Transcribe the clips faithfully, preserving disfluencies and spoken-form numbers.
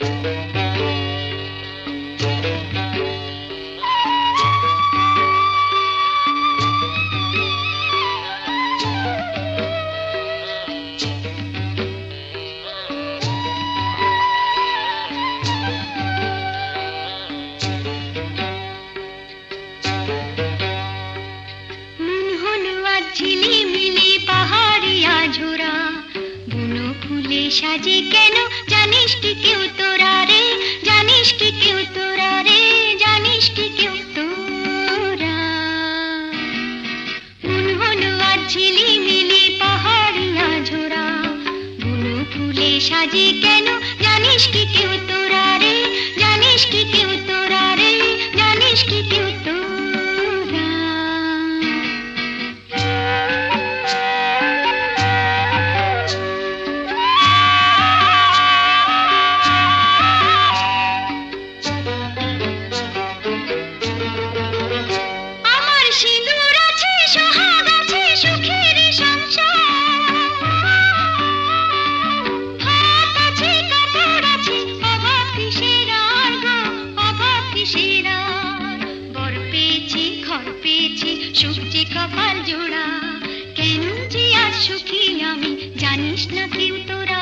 সাজে কেন জানিস কি কেউ তোরা রে, জানিস কি কেউ তোরা রে, জানিস কি কেউ তোরা। মন হলো আজ ঝিলিমিলি পাহাড়িয়া ঝোরা, বুনো ফুলে সাজে কেন জানিস কি কেউ তোরা রে, জানিস কি কেউ তোরা রে, জানিস কি কেউ তোরা। সুখে কপাল জোড়া কেন যে আজ সুখী আমি জানিস না কেউ তোরা।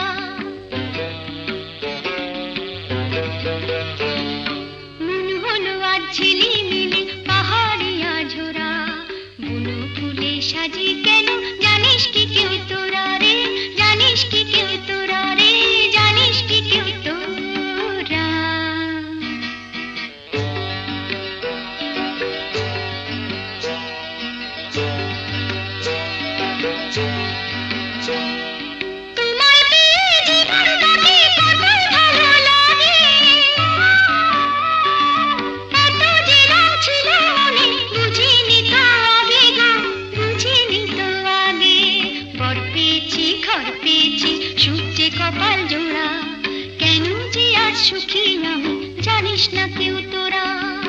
মন হলো আজ ঝিলিমিলি পাহাড়িয়া ঝোরা, বুনো ফুলে সাজি কেন জানিস কি কেউ তোরা রে, জানিস কি কেউ তোরা রে, জানিস কি কেউ তোরা। কপাল জোড়া কেন যে আজ সুখী আমি জানিস না কেউ তোরা।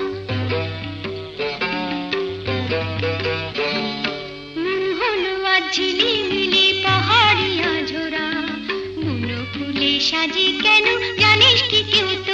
মন হলো আজ ঝিলিমিলি পাহাড়িয়া ঝোরা, বুনো ফুলে সাজি কেন জানিস কি কেউ তোরা।